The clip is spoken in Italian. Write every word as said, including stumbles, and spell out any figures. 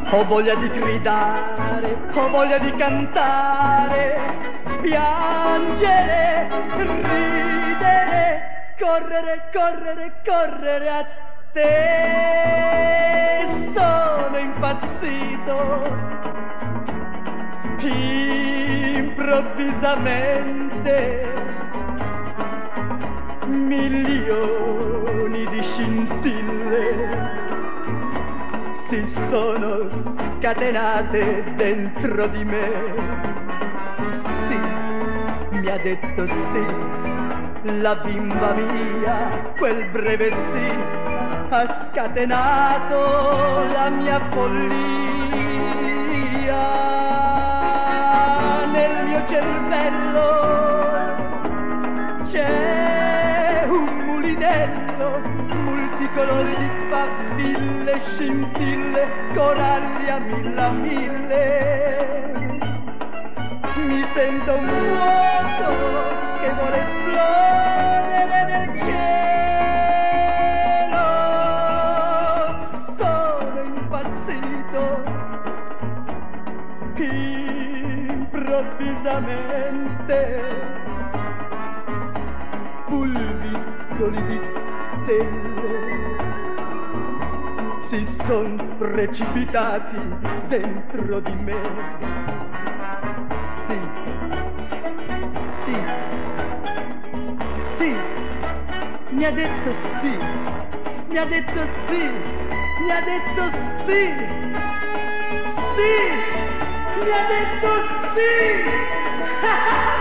Ho voglia di gridare, ho voglia di cantare, piangere, ridere, correre, correre, correre a te. Sono impazzito, improvvisamente, milioni di scintille si sono scatenate dentro di me. Sì, mi ha detto sì, la bimba mia, quel breve sì ha scatenato la mia follia. Nel mio cervello c'è un mulinello multicolori di faville, scintille, coralli a mille a mille. Mi sento un fuoco che vuole esplodere nel cielo. Sono impazzito, improvvisamente, pulviscoli di stelle si son precipitati dentro di me. Sì, sì, sì, mi ha detto sì, mi ha detto sì, mi ha detto sì, sì, mi ha detto sì.